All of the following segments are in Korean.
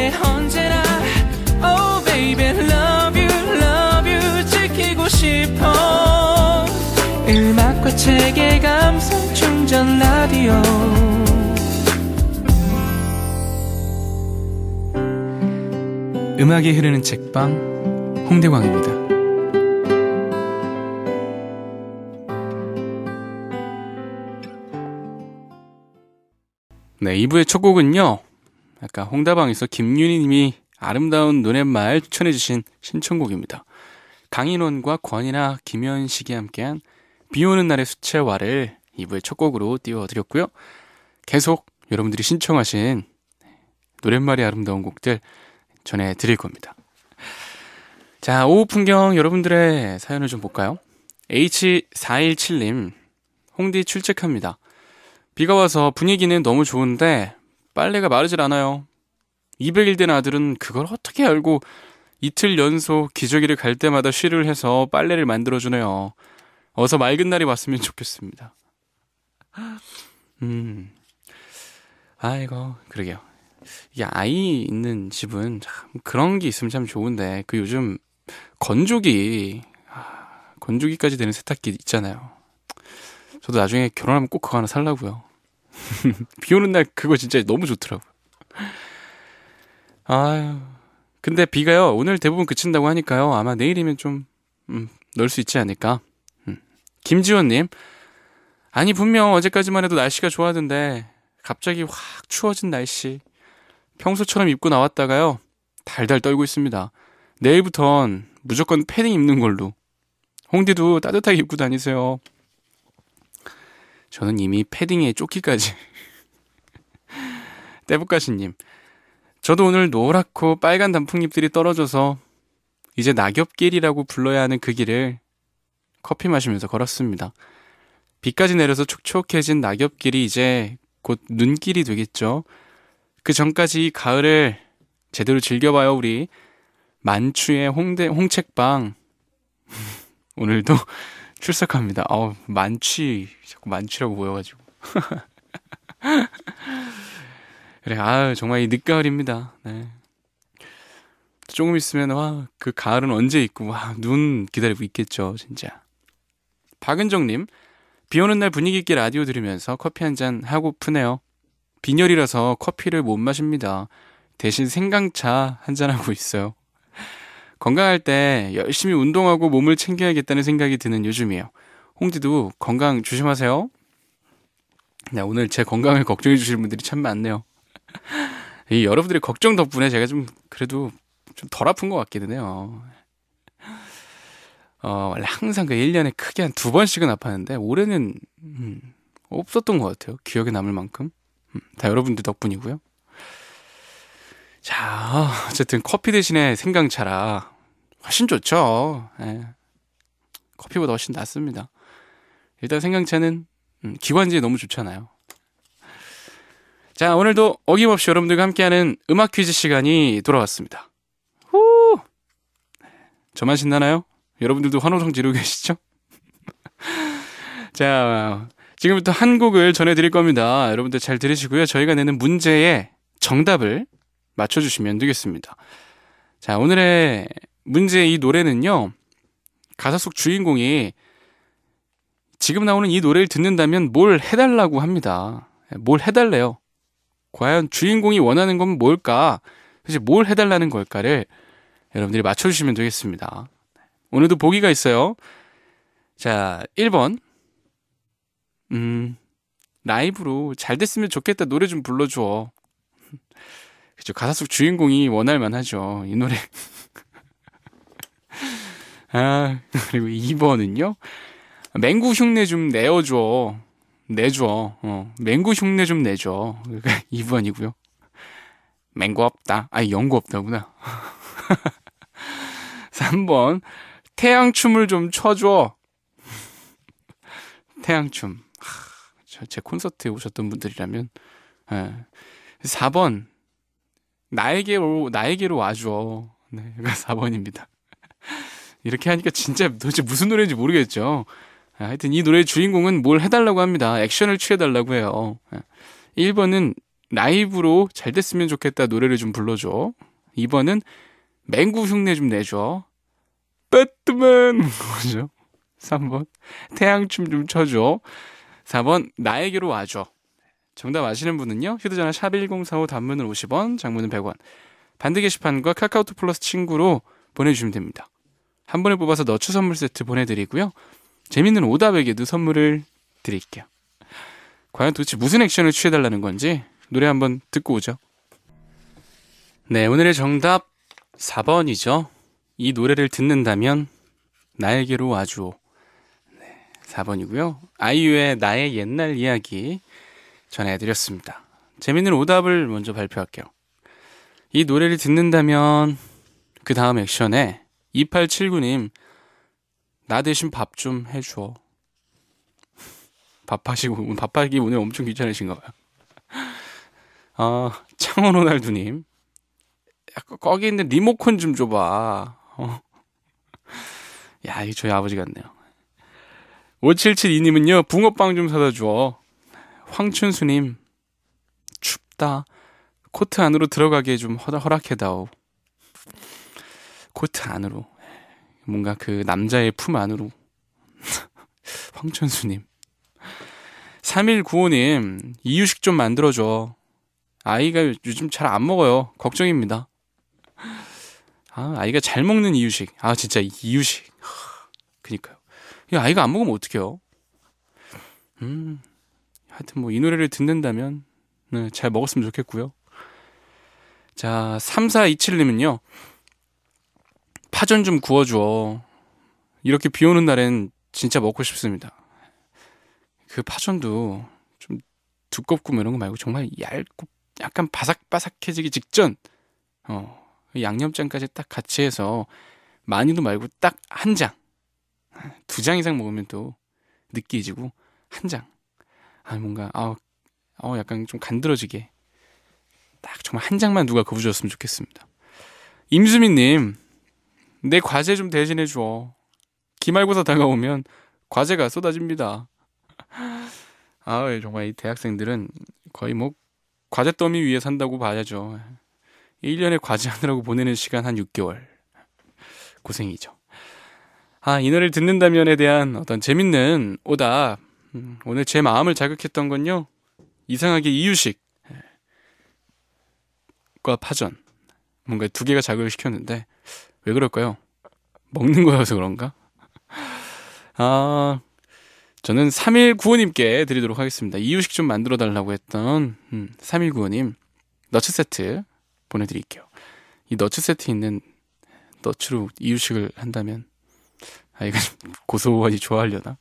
내게 언제나 Oh baby love you 지키고 싶어 음악과 책의 감성 충전 라디오 음악이 흐르는 책방 홍대광입니다. 네, 2부의 첫 곡은요, 아까 홍다방에서 김윤희님이 아름다운 노랫말 추천해주신 신청곡입니다. 강인원과 권이나 김현식이 함께한 비오는 날의 수채화를 2부의 첫 곡으로 띄워드렸고요. 계속 여러분들이 신청하신 노랫말이 아름다운 곡들 전해드릴 겁니다. 자, 오후 풍경 여러분들의 사연을 좀 볼까요? H417님, 홍대 출첵합니다. 비가 와서 분위기는 너무 좋은데 빨래가 마르질 않아요. 200일 된 아들은 그걸 어떻게 알고 이틀 연속 기저귀를 갈 때마다 쉬를 해서 빨래를 만들어주네요. 어서 맑은 날이 왔으면 좋겠습니다. 아이고, 그러게요. 이게 아이 있는 집은 참 그런 게 있으면 참 좋은데, 그 요즘 건조기까지 되는 세탁기 있잖아요. 저도 나중에 결혼하면 꼭 그거 하나 살라고요. 비 오는 날 그거 진짜 너무 좋더라고요. 아유, 근데 비가요 오늘 대부분 그친다고 하니까요 아마 내일이면 좀 넣을 수 있지 않을까. 김지원님, 아니 분명 어제까지만 해도 날씨가 좋았는데 갑자기 확 추워진 날씨. 평소처럼 입고 나왔다가요 달달 떨고 있습니다. 내일부턴 무조건 패딩 입는 걸로. 홍디도 따뜻하게 입고 다니세요. 저는 이미 패딩에 조끼까지. 떼부가시님, 저도 오늘 노랗고 빨간 단풍잎들이 떨어져서 이제 낙엽길이라고 불러야 하는 그 길을 커피 마시면서 걸었습니다. 비까지 내려서 촉촉해진 낙엽길이 이제 곧 눈길이 되겠죠. 그 전까지 이 가을을 제대로 즐겨봐요 우리. 만추의 홍책방 오늘도 출석합니다. 자꾸 만취라고 보여가지고. 그래, 정말 이 늦가을입니다. 네. 조금 있으면, 그 가을은 언제 있고, 눈 기다리고 있겠죠, 진짜. 박은정님, 비 오는 날 분위기 있게 라디오 들으면서 커피 한잔 하고프네요. 빈혈이라서 커피를 못 마십니다. 대신 생강차 한잔하고 있어요. 건강할 때 열심히 운동하고 몸을 챙겨야겠다는 생각이 드는 요즘이에요. 홍디도 건강 조심하세요. 네, 오늘 제 건강을 걱정해 주시는 분들이 참 많네요. 이 여러분들의 걱정 덕분에 제가 좀 그래도 좀 덜 아픈 것 같기는 해요. 원래 항상 그 1년에 크게 한 2번씩은 아팠는데 올해는 없었던 것 같아요. 기억에 남을 만큼. 다 여러분들 덕분이고요. 자, 어쨌든 커피 대신에 생강차라 훨씬 좋죠. 예. 커피보다 훨씬 낫습니다. 일단 생강차는 기관지에 너무 좋잖아요. 자, 오늘도 어김없이 여러분들과 함께하는 음악 퀴즈 시간이 돌아왔습니다. 후! 저만 신나나요? 여러분들도 환호성 지르고 계시죠? 자, 지금부터 한 곡을 전해드릴 겁니다. 여러분들 잘 들으시고요. 저희가 내는 문제의 정답을 맞춰주시면 되겠습니다. 자, 오늘의 문제의 이 노래는요, 가사 속 주인공이 지금 나오는 이 노래를 듣는다면 뭘 해달라고 합니다. 뭘 해달래요. 과연 주인공이 원하는 건 뭘까? 사실 뭘 해달라는 걸까를 여러분들이 맞춰주시면 되겠습니다. 오늘도 보기가 있어요. 자, 1번. 라이브로 잘 됐으면 좋겠다 노래 좀 불러줘. 그죠, 가사 속 주인공이 원할만 하죠, 이 노래. 그리고 2번은요. 맹구 흉내 좀 내줘. 맹구 흉내 좀 내줘. 2번이고요. 맹구 없다. 연구 없다구나. 3번. 태양춤을 좀 춰줘. 태양춤. 제 콘서트에 오셨던 분들이라면. 4번. 나에게로 와줘. 네, 4번입니다. 이렇게 하니까 진짜 도대체 무슨 노래인지 모르겠죠. 하여튼 이 노래의 주인공은 뭘 해달라고 합니다. 액션을 취해달라고 해요. 1번은 라이브로 잘 됐으면 좋겠다 노래를 좀 불러줘. 2번은 맹구 흉내 좀 내줘. 배트맨 뭐죠? 3번 태양춤 좀 춰줘. 4번 나에게로 와줘. 정답 아시는 분은요, 휴대전화 샵1045 단문은 50원, 장문은 100원, 반드 게시판과 카카오톡 플러스 친구로 보내주시면 됩니다. 한 번에 뽑아서 너츠 선물 세트 보내드리고요, 재밌는 오답에게도 선물을 드릴게요. 과연 도대체 무슨 액션을 취해달라는 건지 노래 한번 듣고 오죠. 네, 오늘의 정답 4번이죠. 이 노래를 듣는다면 나에게로 와줘. 네, 4번이고요. 아이유의 나의 옛날 이야기 전해드렸습니다. 재밌는 오답을 먼저 발표할게요. 이 노래를 듣는다면 그 다음 액션에 2879님 나 대신 밥 좀 해줘. 밥하기 오늘 엄청 귀찮으신가 봐요. 창원 호날두님 거기 있는 리모컨 좀 줘봐. 야, 이게 저희 아버지 같네요. 5772님은요 붕어빵 좀 사다 줘. 황춘수님 춥다. 코트 안으로 들어가게 좀 허락해다오. 코트 안으로, 뭔가 그 남자의 품 안으로. 황춘수님. 3195님 이유식 좀 만들어줘. 아이가 요즘 잘 안 먹어요. 걱정입니다. 아이가 잘 먹는 이유식. 진짜 이유식. 그니까요. 아이가 안 먹으면 어떡해요? 하여튼 뭐 이 노래를 듣는다면 잘 먹었으면 좋겠고요. 자, 3427님은요 파전 좀 구워줘. 이렇게 비 오는 날엔 진짜 먹고 싶습니다. 그 파전도 좀 두껍고 뭐 이런 거 말고 정말 얇고 약간 바삭바삭해지기 직전, 양념장까지 딱 같이 해서 많이도 말고 딱 한 장, 2장 이상 먹으면 또 느끼해지고 한 장. 뭔가 약간 좀 간드러지게 딱 정말 한 장만 누가 거부줬으면 좋겠습니다. 임수민님 내 과제 좀 대신해줘. 기말고사 다가오면 과제가 쏟아집니다. 정말 이 대학생들은 거의 뭐 과제 더미 위에 산다고 봐야죠. 1년에 과제하느라고 보내는 시간 한 6개월. 고생이죠. 이 노래를 듣는다면에 대한 어떤 재밌는 오답. 오늘 제 마음을 자극했던 건요, 이상하게 이유식과 파전, 뭔가 두 개가 자극을 시켰는데 왜 그럴까요? 먹는 거여서 그런가? 저는 3195님께 드리도록 하겠습니다. 이유식 좀 만들어 달라고 했던 3195님 너츠 세트 보내드릴게요. 이 너츠 세트에 있는 너츠로 이유식을 한다면 아이가 좀 고소하니 좋아하려나?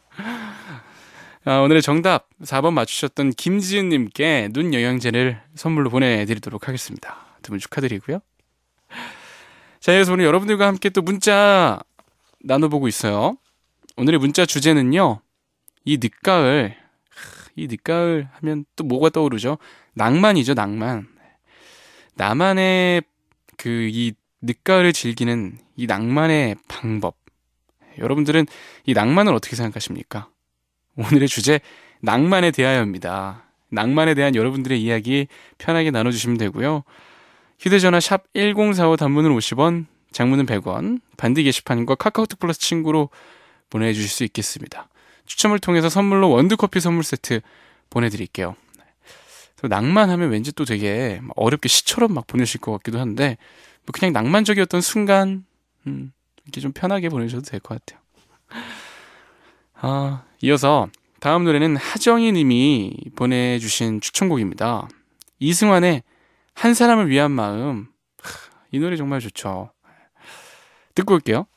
오늘의 정답 4번 맞추셨던 김지은님께 눈 영양제를 선물로 보내드리도록 하겠습니다. 두 분 축하드리고요. 자, 그래서 오늘 여러분들과 함께 또 문자 나눠보고 있어요. 오늘의 문자 주제는요, 이 늦가을 하면 또 뭐가 떠오르죠? 낭만이죠, 낭만. 나만의 이 늦가을을 즐기는 이 낭만의 방법. 여러분들은 이 낭만을 어떻게 생각하십니까? 오늘의 주제 낭만에 대하여입니다. 낭만에 대한 여러분들의 이야기 편하게 나눠주시면 되고요. 휴대전화 샵 1045 단문은 50원, 장문은 100원, 반드 게시판과 카카오톡 플러스 친구로 보내주실 수 있겠습니다. 추첨을 통해서 선물로 원두커피 선물 세트 보내드릴게요. 낭만하면 왠지 또 되게 어렵게 시처럼 막 보내실 것 같기도 한데, 그냥 낭만적이었던 순간 이렇게 좀 편하게 보내셔도 될 것 같아요. 이어서 다음 노래는 하정희 님이 보내주신 추천곡입니다. 이승환의 한 사람을 위한 마음. 이 노래 정말 좋죠. 듣고 올게요.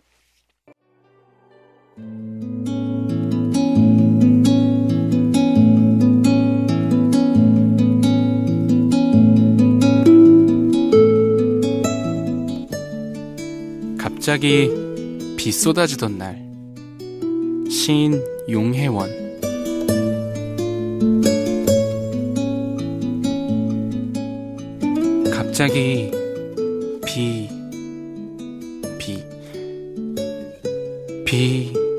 갑자기 비 쏟아지던 날. 시인 용혜원. 갑자기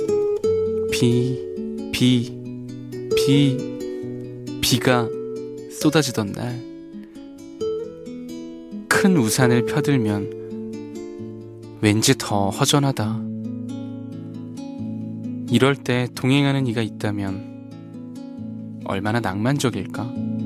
비가 쏟아지던 날 큰 우산을 펴들면 왠지 더 허전하다. 이럴 때 동행하는 이가 있다면 얼마나 낭만적일까?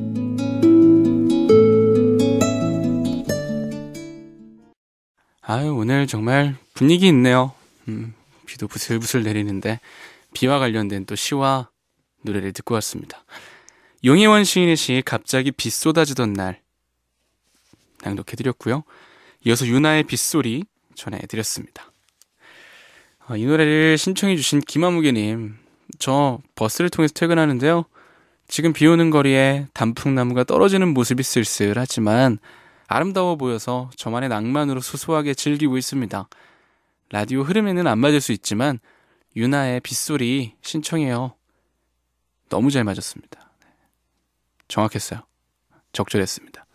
아유, 오늘 정말 분위기 있네요. 비도 부슬부슬 내리는데 비와 관련된 또 시와 노래를 듣고 왔습니다. 용혜원 시인의 시 갑자기 비 쏟아지던 날 낭독해드렸고요. 이어서 유나의 빗소리 전해드렸습니다. 이 노래를 신청해주신 김아무개님, 저 버스를 통해서 퇴근하는데요. 지금 비 오는 거리에 단풍나무가 떨어지는 모습이 쓸쓸하지만 아름다워 보여서 저만의 낭만으로 소소하게 즐기고 있습니다. 라디오 흐름에는 안 맞을 수 있지만 유나의 빗소리 신청해요. 너무 잘 맞았습니다. 정확했어요. 적절했습니다.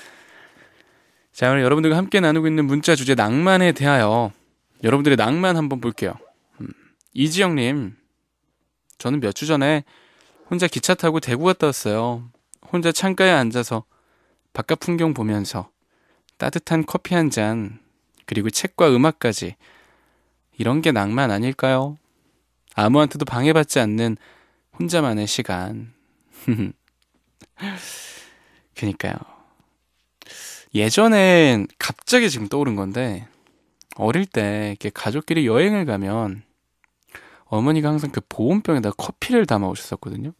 자, 오늘 여러분들과 함께 나누고 있는 문자 주제 낭만에 대하여 여러분들의 낭만 한번 볼게요. 이지영님, 저는 몇 주 전에 혼자 기차 타고 대구 갔다 왔어요. 혼자 창가에 앉아서 바깥 풍경 보면서 따뜻한 커피 한 잔, 그리고 책과 음악까지. 이런 게 낭만 아닐까요? 아무한테도 방해받지 않는 혼자만의 시간. 그니까요. 예전엔 갑자기 지금 떠오른 건데, 어릴 때 이렇게 가족끼리 여행을 가면 어머니가 항상 그 보온병에다 커피를 담아 오셨었거든요.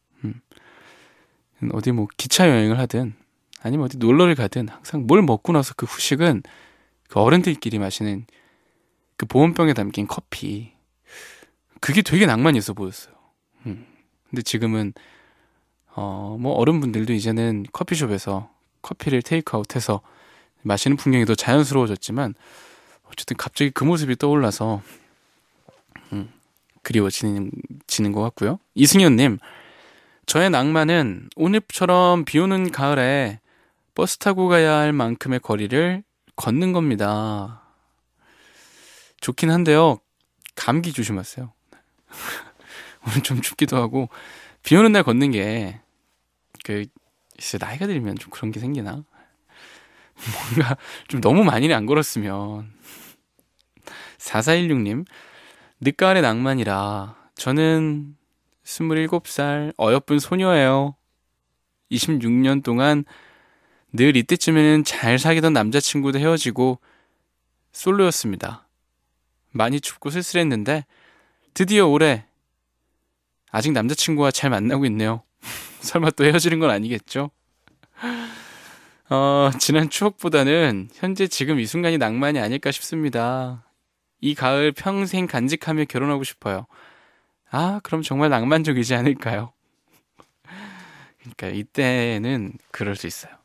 어디 뭐 기차 여행을 하든 아니면 어디 놀러를 가든 항상 뭘 먹고 나서 그 후식은 그 어른들끼리 마시는 그 보온병에 담긴 커피. 그게 되게 낭만이 있어 보였어요. 근데 지금은 뭐 어른분들도 이제는 커피숍에서 커피를 테이크아웃해서 마시는 풍경이 더 자연스러워졌지만 어쨌든 갑자기 그 모습이 떠올라서 그리워지는 것 같고요. 이승현님, 저의 낭만은 오늘처럼 비 오는 가을에 버스 타고 가야 할 만큼의 거리를 걷는 겁니다. 좋긴 한데요, 감기 조심하세요. 오늘 좀 춥기도 하고 비 오는 날 걷는 게 나이가 들면 좀 그런 게 생기나? 뭔가 좀 너무 많이 안 걸었으면. 4416님, 늦가을의 낭만이라 저는 27살 어여쁜 소녀예요. 26년 동안 늘 이때쯤에는 잘 사귀던 남자친구도 헤어지고 솔로였습니다. 많이 춥고 쓸쓸했는데 드디어 올해 아직 남자친구와 잘 만나고 있네요. 설마 또 헤어지는 건 아니겠죠? 지난 추억보다는 현재 지금 이 순간이 낭만이 아닐까 싶습니다. 이 가을 평생 간직하며 결혼하고 싶어요. 아, 그럼 정말 낭만적이지 않을까요? 그러니까 이때는 그럴 수 있어요.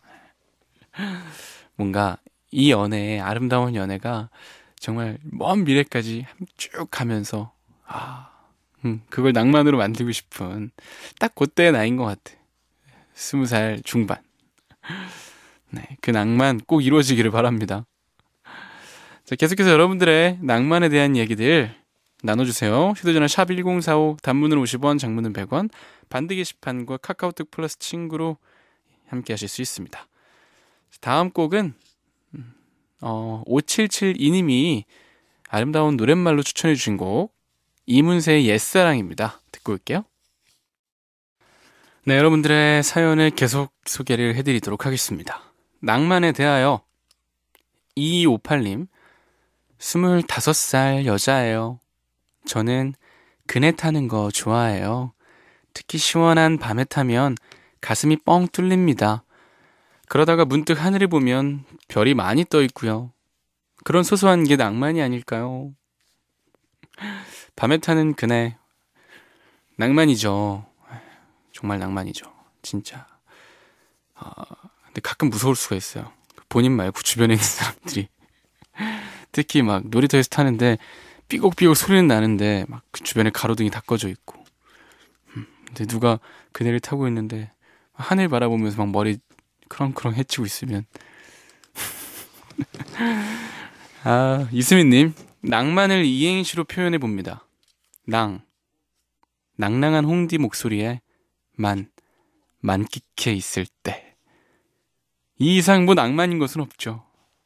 뭔가 이 연애, 아름다운 연애가 정말 먼 미래까지 쭉 가면서 그걸 낭만으로 만들고 싶은 딱 그때의 나이인 것 같아. 20살 중반. 네, 그 낭만 꼭 이루어지기를 바랍니다. 자, 계속해서 여러분들의 낭만에 대한 얘기들 나눠주세요. 휴대전화 샵1045, 단문은 50원, 장문은 100원, 반드 게시판과 카카오톡 플러스 친구로 함께 하실 수 있습니다. 다음 곡은 5772님이 아름다운 노랫말로 추천해 주신 곡, 이문세의 옛사랑입니다. 듣고 올게요. 네, 여러분들의 사연을 계속 소개를 해드리도록 하겠습니다. 낭만에 대하여 2258님, 25살 여자예요. 저는 그네 타는 거 좋아해요. 특히 시원한 밤에 타면 가슴이 뻥 뚫립니다. 그러다가 문득 하늘을 보면 별이 많이 떠 있고요. 그런 소소한 게 낭만이 아닐까요? 밤에 타는 그네, 낭만이죠. 정말 낭만이죠. 진짜. 근데 가끔 무서울 수가 있어요. 본인 말고 주변에 있는 사람들이. 특히 막 놀이터에서 타는데 삐걱삐걱 소리는 나는데 막 그 주변에 가로등이 다 꺼져 있고. 근데 누가 그네를 타고 있는데 하늘 바라보면서 막 머리 크렁크렁 헤치고 있으면. 이수민님, 낭만을 이행시로 표현해 봅니다. 낭랑한 홍디 목소리에 만, 만끽해 있을 때. 이 이상 뭐 낭만인 것은 없죠.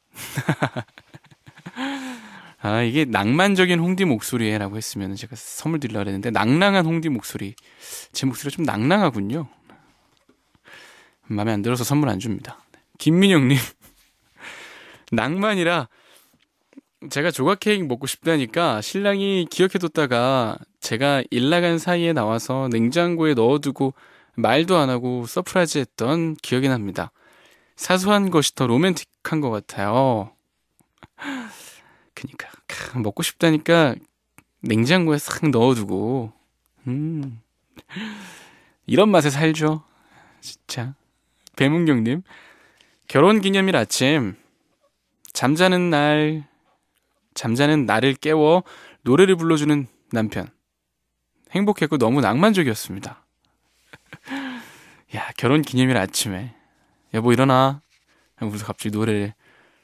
아, 이게 낭만적인 홍디 목소리라고 했으면 제가 선물 드리려고 했는데, 낭낭한 홍디 목소리. 제 목소리가 좀 낭낭하군요. 마음에 안 들어서 선물 안 줍니다. 김민영님. 낭만이라 제가 조각 케이크 먹고 싶다니까 신랑이 기억해뒀다가 제가 일 나간 사이에 나와서 냉장고에 넣어두고 말도 안 하고 서프라이즈 했던 기억이 납니다. 사소한 것이 더 로맨틱한 것 같아요. 그니까 먹고 싶다니까 냉장고에 싹 넣어두고 이런 맛에 살죠. 진짜. 배문경님, 결혼기념일 아침 잠자는 나를 깨워 노래를 불러주는 남편. 행복했고 너무 낭만적이었습니다. 야, 결혼기념일 아침에 여보 일어나 하면서 갑자기 노래를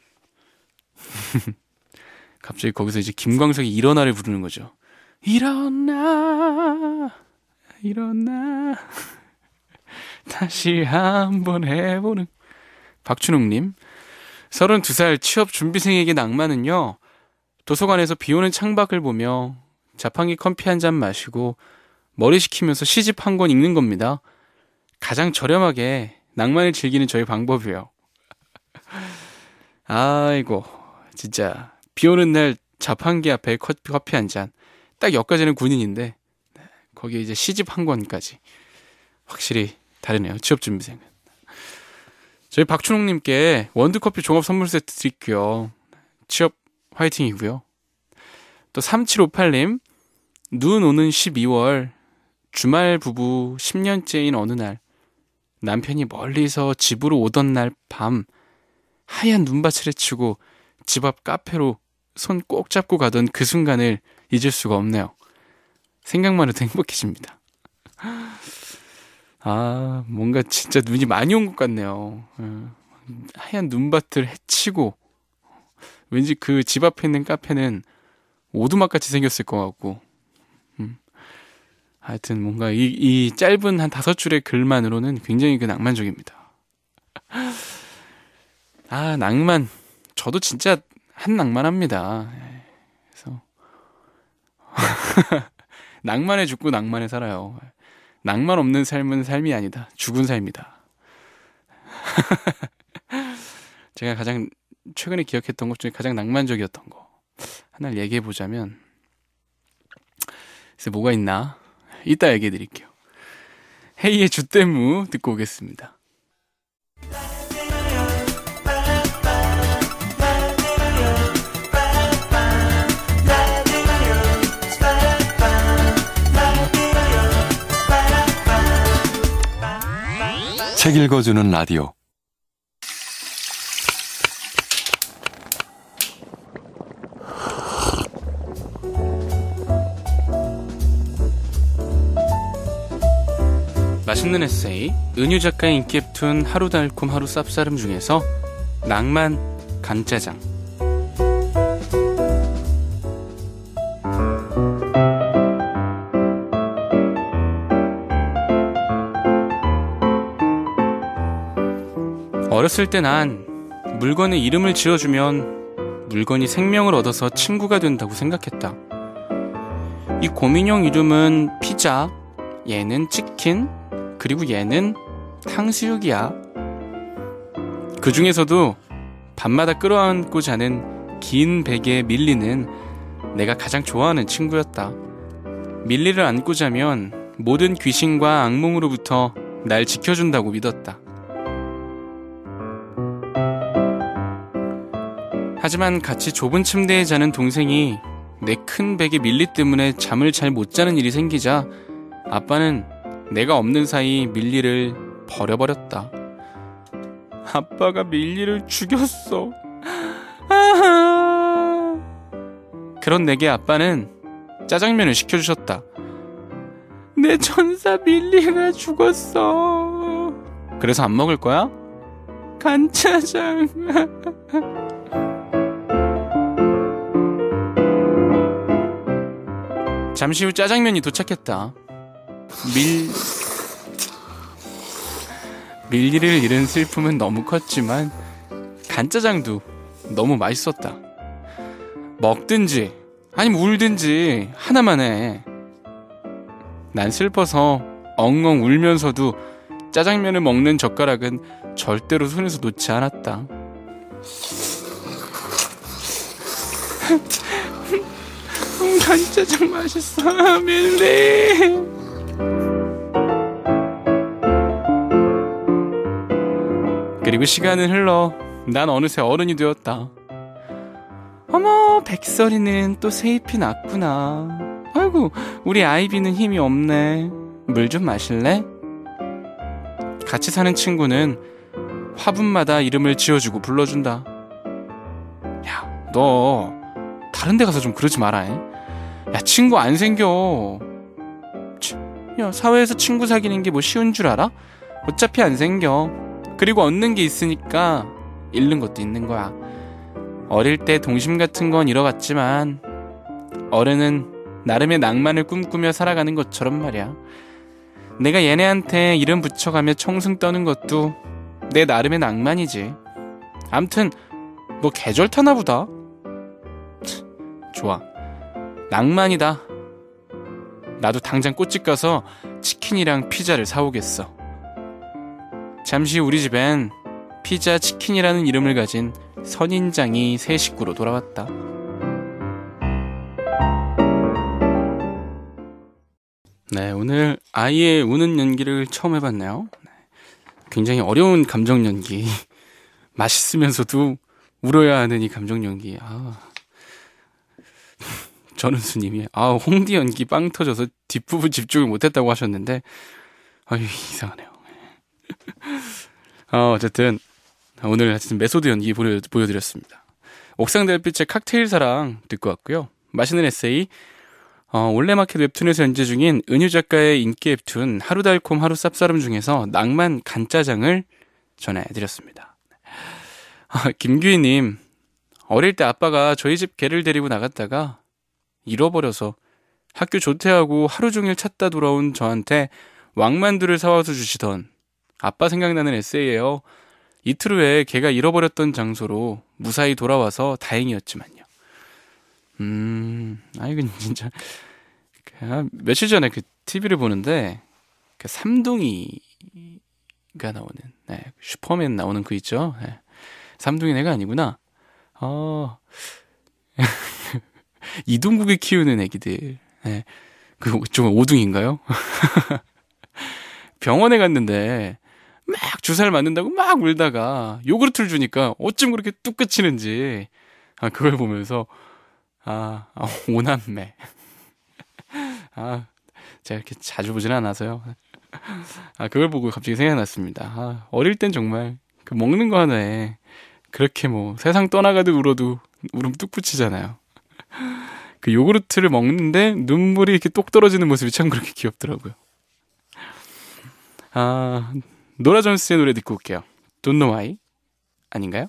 갑자기 거기서 이제 김광석이 일어나를 부르는 거죠. 일어나 다시 한번 해보는. 박춘웅님, 32살 취업 준비생에게 낭만은요, 도서관에서 비오는 창밖을 보며 자판기 커피 한 잔 마시고 머리 식히면서 시집 한 권 읽는 겁니다. 가장 저렴하게 낭만을 즐기는 저의 방법이에요. 아이고, 진짜 비오는 날 자판기 앞에 커피 한 잔. 딱 여기까지는 군인인데 거기에 이제 시집 한 권까지. 확실히 다르네요. 취업준비생은. 저희 박춘홍님께 원두커피 종합 선물 세트 드릴게요. 취업 화이팅이고요. 또 3758님, 눈 오는 12월 주말 부부 10년째인 어느 날 남편이 멀리서 집으로 오던 날 밤 하얀 눈밭을 헤치고 집 앞 카페로 손 꼭 잡고 가던 그 순간을 잊을 수가 없네요. 생각만 해도 행복해집니다. 아, 뭔가 진짜 눈이 많이 온 것 같네요. 하얀 눈밭을 헤치고 왠지 그 집 앞에 있는 카페는 오두막같이 생겼을 것 같고. 하여튼 뭔가 이 짧은 한 5줄의 글만으로는 굉장히 그 낭만적입니다. 아, 낭만. 저도 진짜 한 낭만합니다. 그래서 낭만에 죽고 낭만에 살아요. 낭만 없는 삶은 삶이 아니다. 죽은 삶이다. 제가 가장 최근에 기억했던 것 중에 가장 낭만적이었던 거 하나를 얘기해 보자면, 그래서 뭐가 있나? 이따 얘기해 드릴게요. 헤이의 주댐무 듣고 오겠습니다. 책 읽어주는 라디오. 맛있는 에세이, 은유 작가의 인기 웹툰 하루 달콤 하루 쌉싸름 중에서 낭만 간짜장. 어렸을 때 난 물건에 이름을 지어주면 물건이 생명을 얻어서 친구가 된다고 생각했다. 이 곰인형 이름은 피자, 얘는 치킨, 그리고 얘는 탕수육이야. 그 중에서도 밤마다 끌어안고 자는 긴 베개의 밀리는 내가 가장 좋아하는 친구였다. 밀리를 안고 자면 모든 귀신과 악몽으로부터 날 지켜준다고 믿었다. 하지만 같이 좁은 침대에 자는 동생이 내 큰 베개 밀리 때문에 잠을 잘 못 자는 일이 생기자 아빠는 내가 없는 사이 밀리를 버려버렸다. 아빠가 밀리를 죽였어. 아하. 그런 내게 아빠는 짜장면을 시켜주셨다. 내 천사 밀리가 죽었어. 그래서 안 먹을 거야? 간짜장. 잠시 후 짜장면이 도착했다. 밀리를 잃은 슬픔은 너무 컸지만 간짜장도 너무 맛있었다. 먹든지 아니면 울든지 하나만 해. 난 슬퍼서 엉엉 울면서도 짜장면을 먹는 젓가락은 절대로 손에서 놓지 않았다. 간짜장 맛있어, 밀리. 그리고 시간은 흘러 난 어느새 어른이 되었다. 어머, 백설이는 또 새잎이 났구나. 아이고, 우리 아이비는 힘이 없네. 물 좀 마실래? 같이 사는 친구는 화분마다 이름을 지어주고 불러준다. 야, 너 다른 데 가서 좀 그러지 마라. 야, 친구 안 생겨. 야, 사회에서 친구 사귀는 게 뭐 쉬운 줄 알아? 어차피 안 생겨. 그리고 얻는 게 있으니까 잃는 것도 있는 거야. 어릴 때 동심 같은 건 잃어갔지만 어른은 나름의 낭만을 꿈꾸며 살아가는 것처럼 말이야. 내가 얘네한테 이름 붙여가며 청승 떠는 것도 내 나름의 낭만이지. 암튼 너 계절 타나 보다. 좋아, 낭만이다. 나도 당장 꽃집 가서 치킨이랑 피자를 사오겠어. 잠시 우리 집엔 피자 치킨이라는 이름을 가진 선인장이 새 식구로 돌아왔다. 네, 오늘 아이의 우는 연기를 처음 해봤네요. 굉장히 어려운 감정 연기. 맛있으면서도 울어야 하는 이 감정 연기. 전은수님이 홍디 연기 빵 터져서 뒷부분 집중을 못했다고 하셨는데 이상하네요. 어쨌든 오늘 하여튼 메소드 연기 보여드렸습니다. 옥상 달빛의 칵테일 사랑 듣고 왔고요. 맛있는 에세이, 올레마켓 웹툰에서 연재 중인 은유 작가의 인기 웹툰 하루 달콤 하루 쌉싸름 중에서 낭만 간짜장을 전해드렸습니다. 김규희님, 어릴 때 아빠가 저희 집 개를 데리고 나갔다가 잃어버려서 학교 조퇴하고 하루 종일 찾다 돌아온 저한테 왕만두를 사와서 주시던 아빠 생각나는 에세이예요. 이틀 후에 개가 잃어버렸던 장소로 무사히 돌아와서 다행이었지만요. 이건 진짜 며칠 전에 그 TV를 보는데 그 삼둥이가 나오는 슈퍼맨 나오는 그 있죠. 삼둥이 애가 아니구나. 이동국이 키우는 애기들. 그 좀 오둥인가요? 병원에 갔는데 막 주사를 맞는다고 막 울다가 요구르트를 주니까 어쩜 그렇게 뚝 그치는지 그걸 보면서 오남매. 제가 이렇게 자주 보진 않아서요. 그걸 보고 갑자기 생각났습니다. 어릴 땐 정말 그 먹는 거 하나에 그렇게 뭐 세상 떠나가듯 울어도 울음 뚝 붙이잖아요. 그 요구르트를 먹는데 눈물이 이렇게 똑 떨어지는 모습이 참 그렇게 귀엽더라고요. 노라 존스의 노래 듣고 올게요. Don't Know Why. 아닌가요?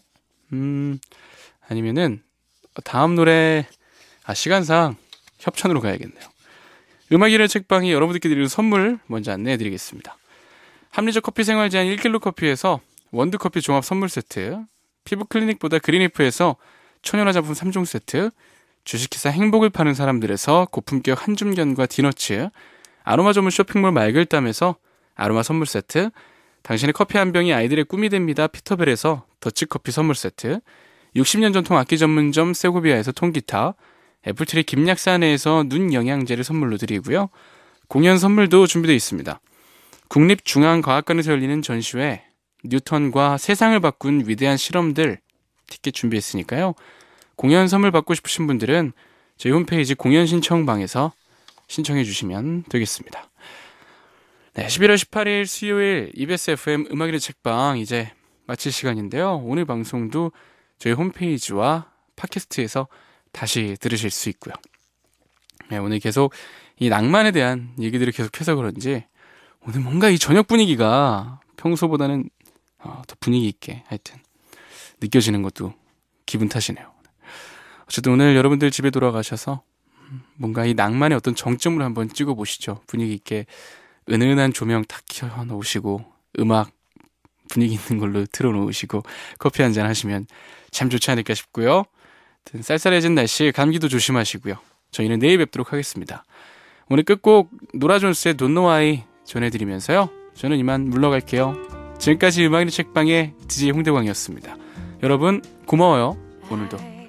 아니면은 다음 노래 시간상 협찬으로 가야겠네요. 음악이라 책방이 여러분들께 드리는 선물 먼저 안내해드리겠습니다. 합리적 커피 생활 제한 1kg 커피에서 원두커피 종합 선물 세트, 피부 클리닉보다 그린리프에서 천연 화장품 3종 세트, 주식회사 행복을 파는 사람들에서 고품격 한줌견과 디너츠, 아로마 전문 쇼핑몰 말글담에서 아로마 선물 세트, 당신의 커피 한 병이 아이들의 꿈이 됩니다 피터벨에서 더치커피 선물 세트, 60년 전통 악기 전문점 세고비아에서 통기타, 애플트리 김약사내에서 눈 영양제를 선물로 드리고요. 공연 선물도 준비되어 있습니다. 국립중앙과학관에서 열리는 전시회 뉴턴과 세상을 바꾼 위대한 실험들 티켓 준비했으니까요. 공연 선물 받고 싶으신 분들은 저희 홈페이지 공연 신청방에서 신청해 주시면 되겠습니다. 네, 11월 18일 수요일 EBS FM 음악의 책방 이제 마칠 시간인데요. 오늘 방송도 저희 홈페이지와 팟캐스트에서 다시 들으실 수 있고요. 네, 오늘 계속 이 낭만에 대한 얘기들을 계속해서 그런지 오늘 뭔가 이 저녁 분위기가 평소보다는 더 분위기 있게 하여튼 느껴지는 것도 기분 탓이네요. 어쨌든 오늘 여러분들 집에 돌아가셔서 뭔가 이 낭만의 어떤 정점을 한번 찍어보시죠. 분위기 있게 은은한 조명 탁 켜놓으시고 음악 분위기 있는 걸로 틀어놓으시고 커피 한잔 하시면 참 좋지 않을까 싶고요. 쌀쌀해진 날씨 감기도 조심하시고요. 저희는 내일 뵙도록 하겠습니다. 오늘 끝곡 노라존스의 Don't Know Why 전해드리면서요. 저는 이만 물러갈게요. 지금까지 음악의 책방의 DJ 홍대광이었습니다. 여러분 고마워요. 오늘도.